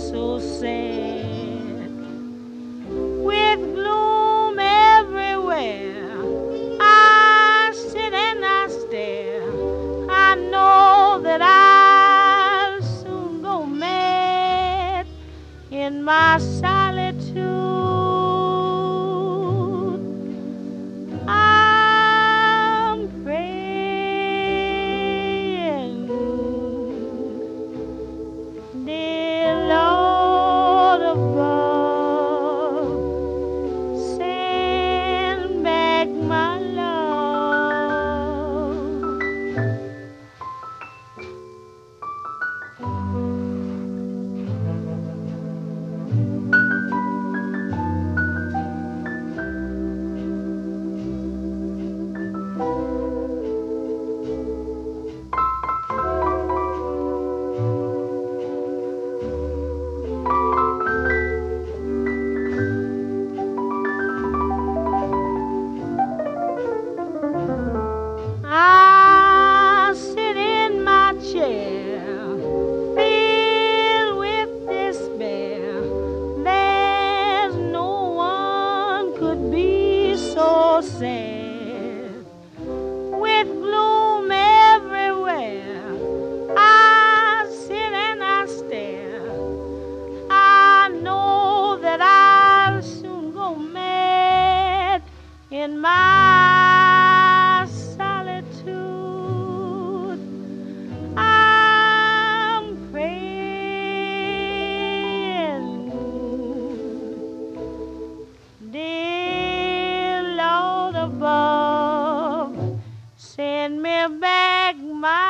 so sad. With gloom everywhere, I sit and I stare. I know that I'll soon go mad in my solitude. I'm praying, dear Lord above, send back my love. I sit in my chair, filled with despair. There's no one could be so sad. With gloom everywhere, I sit and I stare. I know that I'll soon go mad in my solitude. I'm praying, dear Lord above, send me back my